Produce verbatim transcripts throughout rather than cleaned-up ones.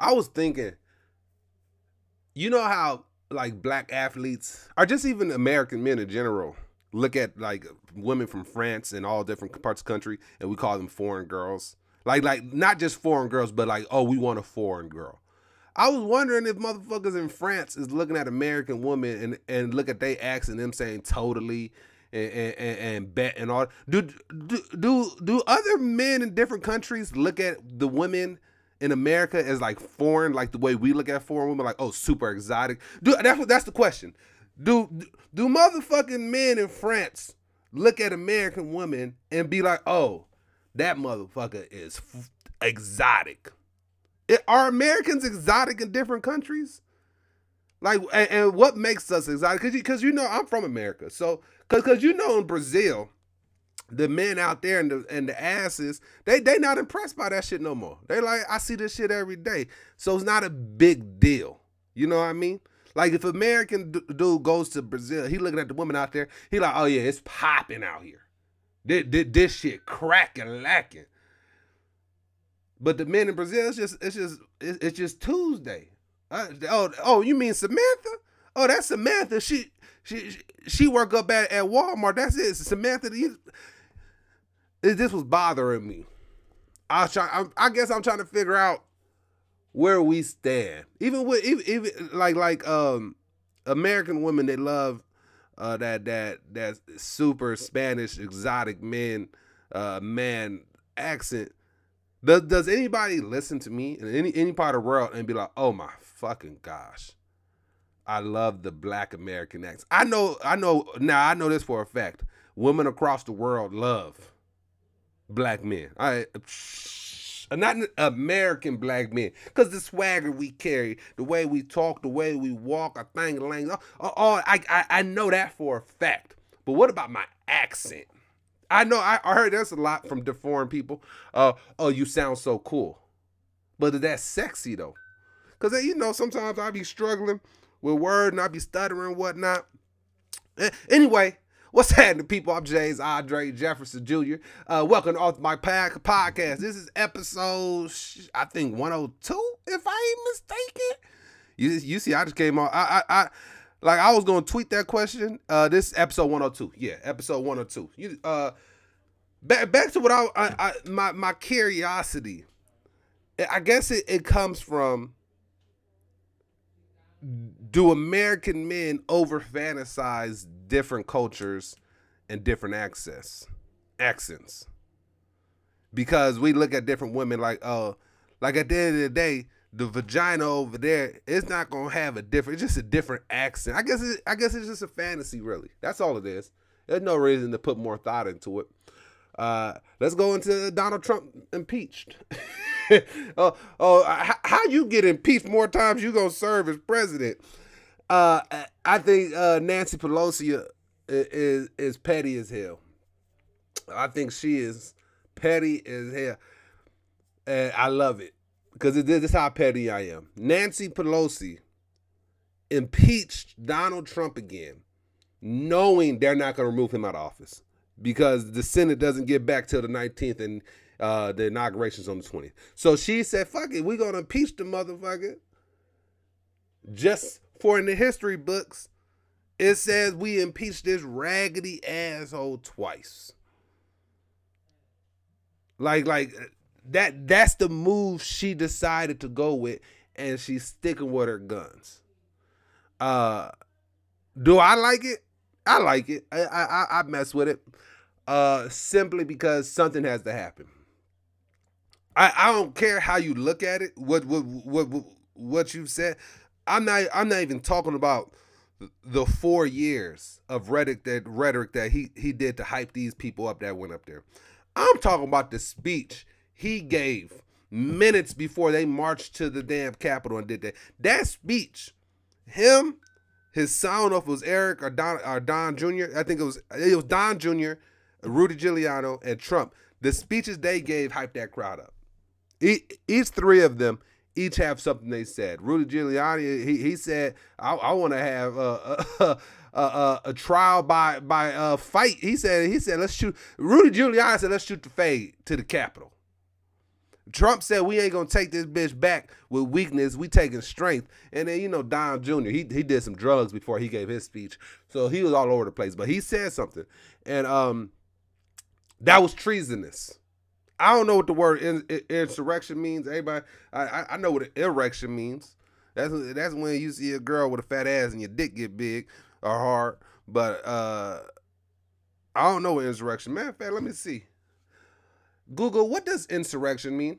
I was thinking, you know how like black athletes or just even American men in general look at like women from France and all different parts of the country and we call them foreign girls. Like like not just foreign girls, but like, oh, we want a foreign girl. I was wondering if motherfuckers in France is looking at American women and, and look at they acts and them saying totally and, and, and bet and all. Do, do do do other men in different countries look at the women in America as like foreign, like the way we look at foreign women, like, oh, super exotic? Do that's what that's the question. Do do motherfucking men in France look at American women and be like, oh, that motherfucker is f- exotic? It, are Americans exotic in different countries? Like, and, and what makes us exotic? Because you, 'cause you know, I'm from America. So, because you know in Brazil, the men out there and the, and the asses, they they not impressed by that shit no more. They like, I see this shit every day. So it's not a big deal. You know what I mean? Like if American d- dude goes to Brazil, he looking at the women out there, he like, oh yeah, it's popping out here. This, this, this shit cracking, lacking. But the men in Brazil, it's just it's just it's just Tuesday. Uh, oh oh, you mean Samantha? Oh, that's Samantha. She she she work up at, at Walmart. That's it. Samantha. This was bothering me. I was trying. I guess I'm trying to figure out where we stand. Even with even, even like like um American women, they love uh, that that that super Spanish exotic men uh, man accent. Does, does anybody listen to me in any, any part of the world and be like, oh my fucking gosh, I love the black American accent? I know, I know, now I know this for a fact. Women across the world love black men. I, not American black men, because the swagger we carry, the way we talk, the way we walk, our thing, language, all, all I, I, I know that for a fact. But what about my accent? I know I, I heard that's a lot from the foreign people. Uh, oh, you sound so cool. But that's sexy though. Cause you know, sometimes I be struggling with words and I be stuttering and whatnot. Anyway, what's happening, people? I'm James Andre Jefferson Junior Uh, welcome to my podcast. This is episode, I think one oh two, if I ain't mistaken. You, you see, I just came on. I, I, I Like, I was going to tweet that question. Uh, this is episode one oh two. Yeah, episode one oh two. You, uh, back, back to what I, I, I my, my curiosity. I guess it, it comes from, do American men over fantasize different cultures and different accents? Accents. Because we look at different women like, uh, like at the end of the day, the vagina over there, it's not gonna have a different. It's just a different accent. I guess. It, I guess it's just a fantasy, really. That's all it is. There's no reason to put more thought into it. Uh, let's go into Donald Trump impeached. oh, oh, how, how you get impeached more times you gonna serve as president? Uh, I think uh, Nancy Pelosi is is petty as hell. I think she is petty as hell, and I love it. Because this is how petty I am. Nancy Pelosi impeached Donald Trump again, knowing they're not going to remove him out of office because the Senate doesn't get back till the nineteenth and uh, the inauguration's on the twentieth. So she said, fuck it, we're going to impeach the motherfucker. Just for in the history books, it says we impeached this raggedy asshole twice. Like, like... That that's the move she decided to go with, and she's sticking with her guns. Uh, do I like it? I like it. I I, I mess with it. Uh, simply because something has to happen. I, I don't care how you look at it. What what what what, what you've said. I'm not I'm not even talking about the four years of rhetoric that rhetoric that he he did to hype these people up that went up there. I'm talking about the speech he gave minutes before they marched to the damn Capitol and did that. That speech, him, his sound off was Eric or Don, or Don Junior I think it was it was Don Junior, Rudy Giuliani, and Trump. The speeches they gave hyped that crowd up. Each, each three of them each have something they said. Rudy Giuliani, he he said, I, I want to have a, a, a, a trial by by a fight. He said he said let's shoot. Rudy Giuliani said let's shoot the fade to the Capitol. Trump said we ain't gonna take this bitch back with weakness. We taking strength. And then, you know, Don Junior, he he did some drugs before he gave his speech. So he was all over the place. But he said something. And um, that was treasonous. I don't know what the word in, in, insurrection means. Everybody, I, I know what an erection means. That's that's when you see a girl with a fat ass and your dick get big or hard. But uh, I don't know what insurrection. Matter of fact, let me see. Google, what does insurrection mean?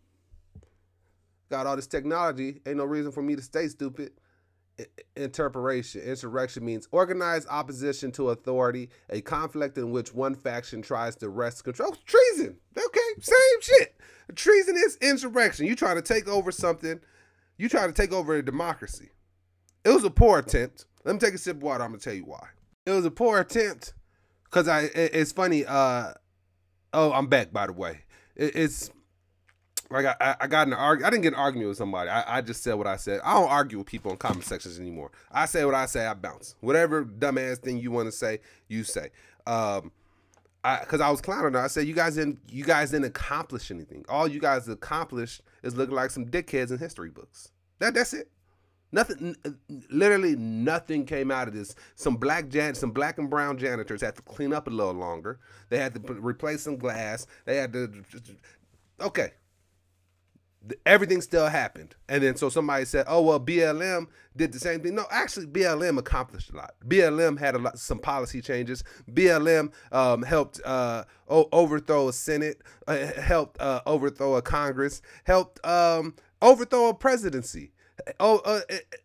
Got all this technology. Ain't no reason for me to stay stupid. Interpretation. Insurrection means organized opposition to authority, a conflict in which one faction tries to wrest control. Treason. Okay, same shit. Treason is insurrection. You trying to take over something. You trying to take over a democracy. It was a poor attempt. Let me take a sip of water. I'm going to tell you why. It was a poor attempt because I. It, it's funny. Uh, oh, I'm back, by the way. It, it's... Like I, I got in an argument. I didn't get an argument with somebody. I, I just said what I said. I don't argue with people in comment sections anymore. I say what I say. I bounce. Whatever dumbass thing you want to say, you say. Um, I because I was clowning her. I said you guys didn't. You guys didn't accomplish anything. All you guys accomplished is looking like some dickheads in history books. That that's it. Nothing. Literally nothing came out of this. Some black jan, some black and brown janitors had to clean up a little longer. They had to replace some glass. They had to. Okay. Everything still happened. And then so somebody said, oh, well, B L M did the same thing. No, actually, B L M accomplished a lot. B L M had a lot, some policy changes. B L M um, helped uh, o- overthrow a Senate, uh, helped uh, overthrow a Congress, helped um, overthrow a presidency, oh, uh,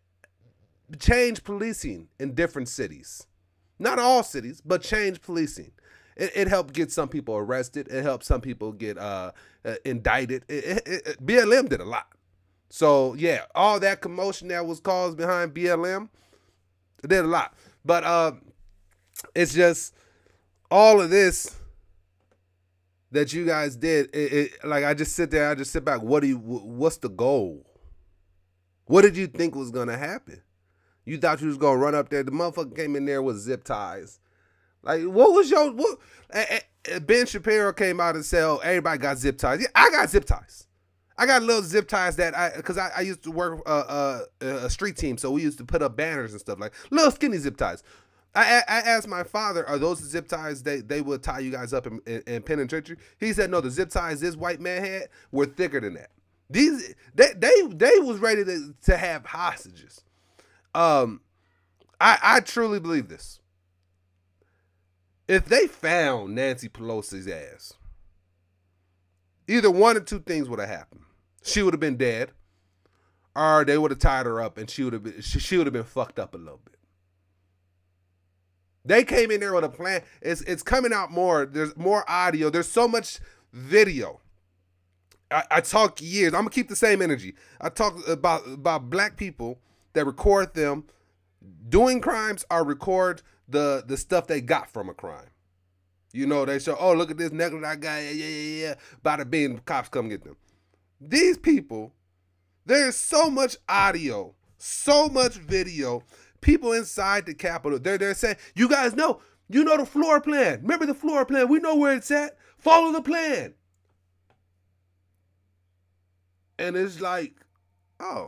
change policing in different cities. Not all cities, but change policing. It, it helped get some people arrested. It helped some people get uh, uh, indicted. It, it, it, B L M did a lot. So, yeah, all that commotion that was caused behind B L M did a lot. But uh, it's just all of this that you guys did. It, it, like, I just sit there. I just sit back. What do you? What's the goal? What did you think was going to happen? You thought you was going to run up there. The motherfucker came in there with zip ties. Like, what was your, what, Ben Shapiro came out and said, oh, everybody got zip ties. Yeah, I got zip ties. I got little zip ties that I, because I, I used to work uh, uh, a street team, so we used to put up banners and stuff, like little skinny zip ties. I, I asked my father, are those the zip ties they, they would tie you guys up in, in, in penitentiary? He said, no, the zip ties this white man had were thicker than that. These, they, they, they was ready to, to have hostages. Um, I, I truly believe this. If they found Nancy Pelosi's ass, either one or two things would have happened. She would have been dead, or they would have tied her up and she would have been she, she would have been fucked up a little bit. They came in there with a plan. It's it's coming out more. There's more audio. There's so much video. I, I talk years. I'm gonna keep the same energy. I talk about about black people that record them doing crimes or record the the stuff they got from a crime. You know, they show, oh, look at this necklace I got, yeah, yeah, yeah, yeah. Bada bing, cops come get them. These people, there's so much audio, so much video. People inside the Capitol, they're they're saying, you guys know, you know the floor plan. Remember the floor plan. We know where it's at. Follow the plan. And it's like, oh,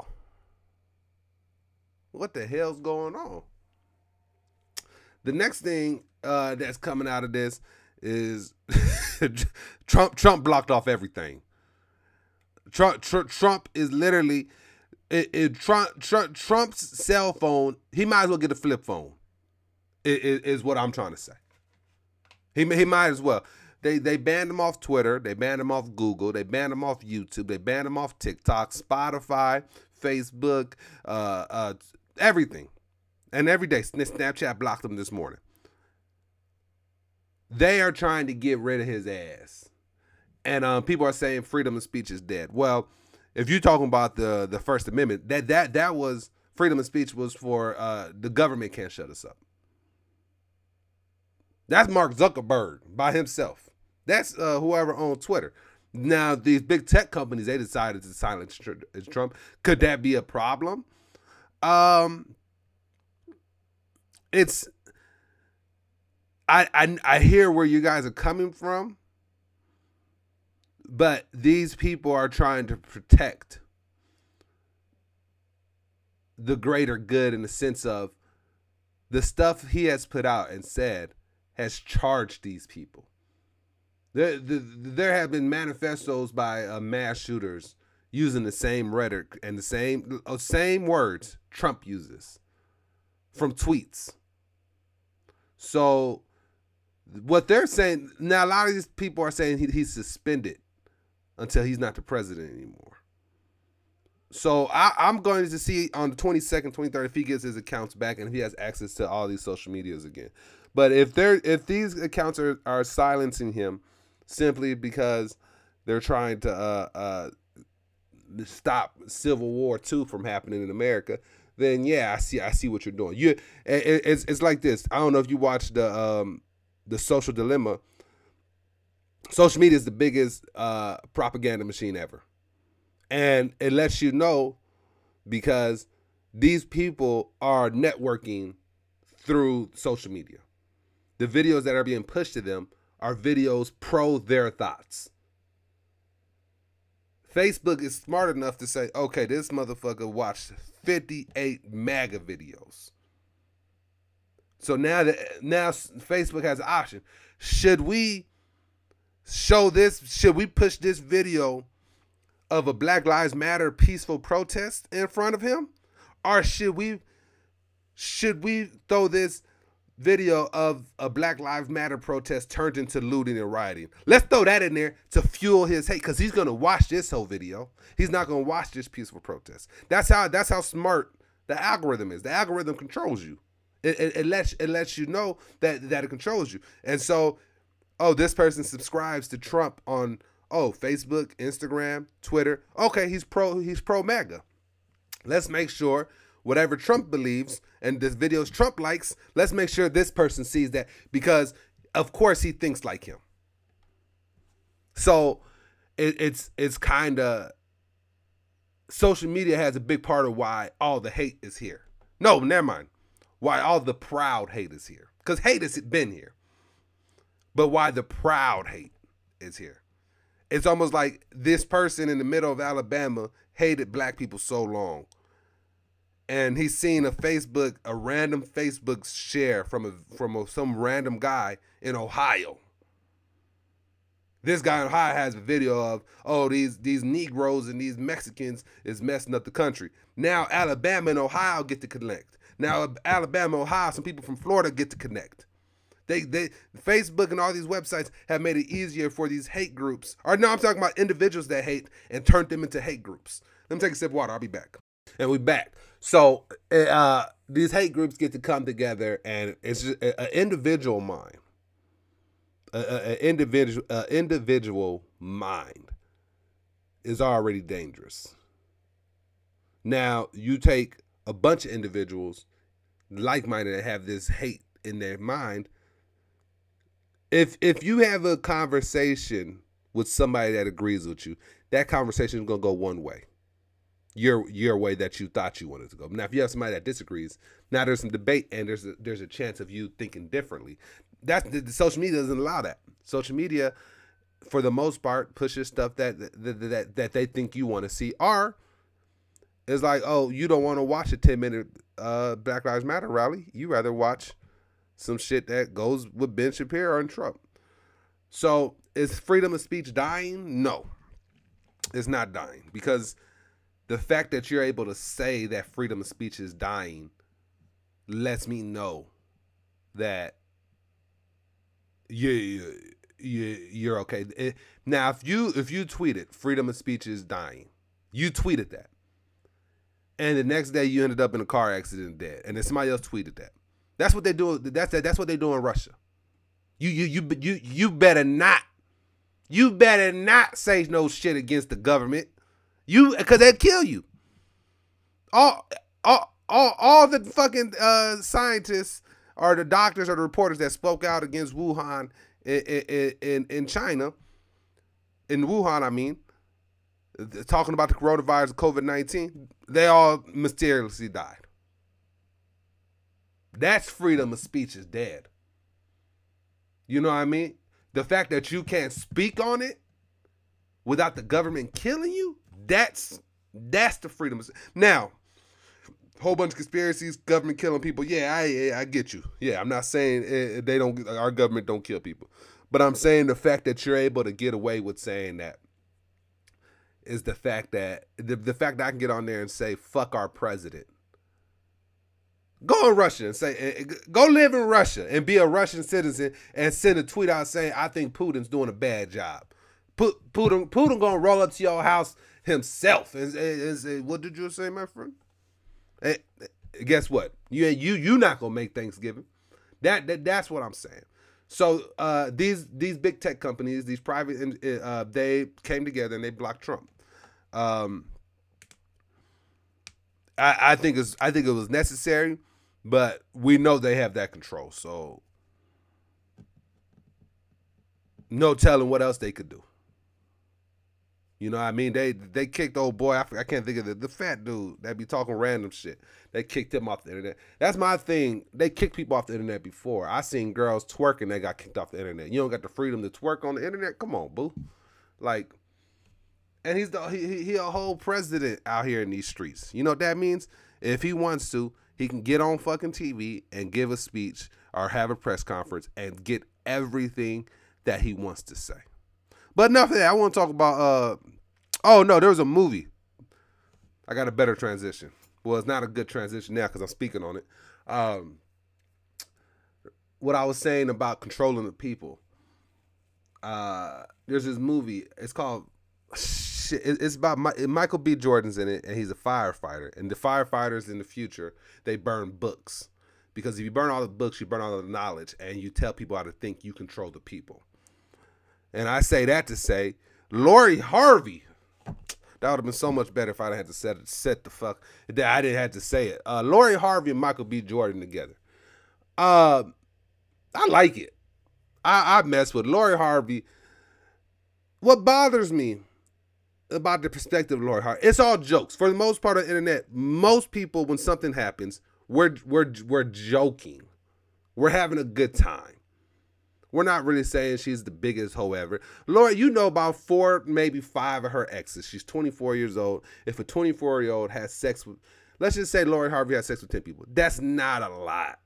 what the hell's going on? The next thing uh, that's coming out of this is Trump. Trump blocked off everything. Trump. Tr- Trump is literally it, it, Trump, Trump. Trump's cell phone. He might as well get a flip phone. It, it, is what I'm trying to say. He he might as well. They they banned him off Twitter. They banned him off Google. They banned him off YouTube. They banned him off TikTok, Spotify, Facebook, uh, uh, everything. And every day, Snapchat blocked him this morning. They are trying to get rid of his ass. And um, people are saying freedom of speech is dead. Well, if you're talking about the, the First Amendment, that that that was, freedom of speech was for uh, the government can't shut us up. That's Mark Zuckerberg by himself. That's uh, whoever owns Twitter. Now, these big tech companies, they decided to silence Trump. Could that be a problem? Um... It's, I, I I hear where you guys are coming from, But these people are trying to protect the greater good in the sense of the stuff he has put out and said has charged these people. There, the, there have been manifestos by uh, mass shooters using the same rhetoric and the same uh, same words Trump uses from tweets. So what they're saying now, a lot of these people are saying he, he's suspended until he's not the president anymore. So I, I'm going to see on the twenty-second, twenty-third if he gets his accounts back and if he has access to all these social medias again. But if they're if these accounts are, are silencing him simply because they're trying to uh, uh, stop Civil War two from happening in America, then yeah, I see I see what you're doing. You it, it's it's like this. I don't know if you watched the um, the Social Dilemma. Social media is the biggest uh, propaganda machine ever. And it lets you know because these people are networking through social media. The videos that are being pushed to them are videos pro their thoughts. Facebook is smart enough to say, okay, this motherfucker watched fifty-eight MAGA videos. So now that now Facebook has an option. Should we show this? Should we push this video of a Black Lives Matter peaceful protest in front of him? Or should we should we throw this video of a Black Lives Matter protest turned into looting and rioting? Let's throw that in there to fuel his hate, because he's gonna watch this whole video. He's not gonna watch this peaceful protest. That's how that's how smart the algorithm is. The algorithm controls you. It, it, it lets it lets you know that that it controls you. And so, oh, this person subscribes to Trump on Oh, Facebook, Instagram, Twitter. Okay, he's pro he's pro MAGA. Let's make sure whatever Trump believes and this videos Trump likes, let's make sure this person sees that, because of course he thinks like him. So it, it's it's kind of, social media has a big part of why all the hate is here. No, never mind. Why all the proud hate is here. Because hate has been here. But why the proud hate is here. It's almost like this person in the middle of Alabama hated black people so long. And he's seen a Facebook, a random Facebook share from a, from a, some random guy in Ohio. This guy in Ohio has a video of, oh, these, these Negroes and these Mexicans is messing up the country. Now Alabama and Ohio get to connect. Now Alabama, Ohio, some people from Florida get to connect. They, they, Facebook and all these websites have made it easier for these hate groups. Or no, I'm talking about individuals that hate and turned them into hate groups. Let me take a sip of water. I'll be back. And we back. So uh, these hate groups get to come together, and it's just an individual mind. An individual, a individual mind is already dangerous. Now you take a bunch of individuals like-minded that have this hate in their mind. If if you have a conversation with somebody that agrees with you, that conversation is gonna go one way, your your way that you thought you wanted to go. Now, if you have somebody that disagrees, now there's some debate and there's a, there's a chance of you thinking differently. That's the, the social media doesn't allow that. Social media, for the most part, pushes stuff that that that, that they think you want to see. Or it's like, oh, you don't want to watch a ten minute uh, Black Lives Matter rally. You rather watch some shit that goes with Ben Shapiro and Trump. So is freedom of speech dying? No, it's not dying, because the fact that you're able to say that freedom of speech is dying lets me know that you, you, you you're okay. It, now, if you if you tweeted freedom of speech is dying, you tweeted that, and the next day you ended up in a car accident dead, and then somebody else tweeted that. That's what they do. That's that's what they do in Russia. You you you you you better not. You better not say no shit against the government. You, because they'll kill you. All all all, all the fucking uh, scientists or the doctors or the reporters that spoke out against Wuhan in in, in, in China, in Wuhan, I mean, talking about the coronavirus, COVID nineteen, they all mysteriously died. That's freedom of speech is dead. You know what I mean? The fact that you can't speak on it without the government killing you, that's that's the freedom. Now, whole bunch of conspiracies, government killing people. Yeah, I I get you. Yeah, I'm not saying they don't. Our government don't kill people, but I'm saying the fact that you're able to get away with saying that is the fact that the, the fact that I can get on there and say fuck our president. Go in Russia and say go live in Russia and be a Russian citizen and send a tweet out saying I think Putin's doing a bad job. Putin Putin gonna roll up to your house himself and, and, and say, what did you say, my friend? And guess what? You you you not gonna make Thanksgiving. That, that that's what I'm saying. So uh, these these big tech companies, these private, uh, they came together and they blocked Trump. Um, I, I think it's I think it was necessary, but we know they have that control. So no telling what else they could do. You know what I mean? They they kicked old boy. I, I can't think of the, the fat dude that be talking random shit. They kicked him off the internet. That's my thing. They kicked people off the internet before. I seen girls twerking. They got kicked off the internet. You don't got the freedom to twerk on the internet? Come on, boo. Like, and he's the he he a whole president out here in these streets. You know what that means? If he wants to, he can get on fucking T V and give a speech or have a press conference and get everything that he wants to say. But enough of that. I want to talk about, uh, oh, no, there was a movie. I got a better transition. Well, it's not a good transition now because I'm speaking on it. Um, what I was saying about controlling the people. Uh, there's this movie. It's called, shit, it's about, My, Michael B. Jordan's in it, and he's a firefighter. And the firefighters in the future, they burn books. Because if you burn all the books, you burn all the knowledge, and you tell people how to think, you control the people. And I say that to say, Lori Harvey, that would have been so much better if I had to set it, set the fuck, that I didn't have to say it. Uh, Lori Harvey and Michael B. Jordan together. Uh, I like it. I, I mess with Lori Harvey. What bothers me about the perspective of Lori Harvey, it's all jokes. For the most part of the internet, most people, when something happens, we're, we're, we're joking. We're having a good time. We're not really saying she's the biggest hoe ever. Lori, you know about four, maybe five of her exes. She's twenty-four years old. If a twenty-four-year-old has sex with, let's just say Lori Harvey has sex with ten people. That's not a lot.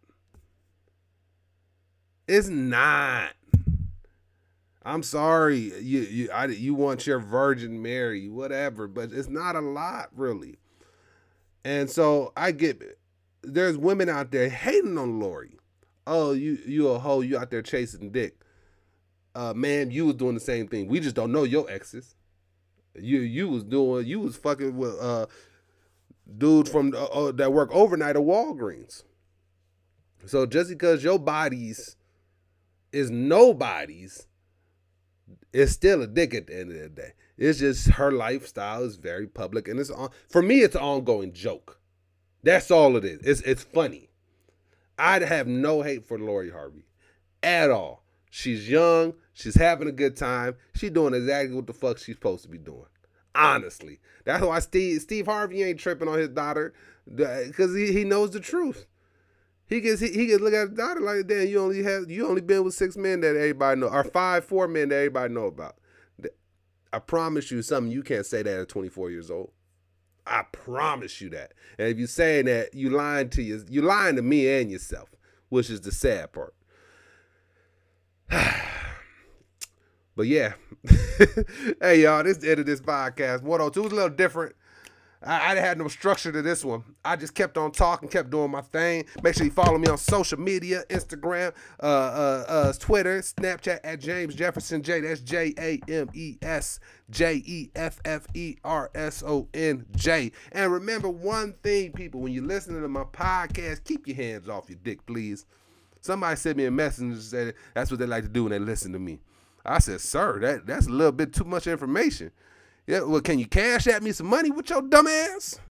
It's not. I'm sorry. You you I, you want your Virgin Mary, whatever, but it's not a lot, really. And so I get it. There's women out there hating on Lori. Oh, you you a hoe, you out there chasing dick. Uh, man, you was doing the same thing. We just don't know your exes. You you was doing, you was fucking with uh, dude from uh, uh, that work overnight at Walgreens. So just because your bodies is nobody's, it's still a dick at the end of the day. It's just her lifestyle is very public, and it's on. For me, it's an ongoing joke. That's all it is. It's it's funny. I'd have no hate for Lori Harvey at all. She's young. She's having a good time. She's doing exactly what the fuck she's supposed to be doing. Honestly. That's why Steve Steve Harvey ain't tripping on his daughter, because he, he knows the truth. He gets he, he gets look at his daughter like, damn, you only have you only been with six men that everybody know, or five, four men that everybody know about. I promise you something you can't say that at twenty-four years old. I promise you that. And if you're saying that, you lying to you, you lying to me and yourself, which is the sad part. But yeah. Hey, y'all, this is the end of this podcast. one oh two was a little different. I, I didn't have no structure to this one. I just kept on talking, kept doing my thing. Make sure you follow me on social media, Instagram, uh, uh, uh, Twitter, Snapchat at James Jefferson J. That's J A M E S J E F F E R S O N J. And remember one thing, people, when you're listening to my podcast, keep your hands off your dick, please. Somebody sent me a message and said that's what they like to do when they listen to me. I said, sir, that, that's a little bit too much information. Yeah, well, can you cash at me some money with your dumb ass?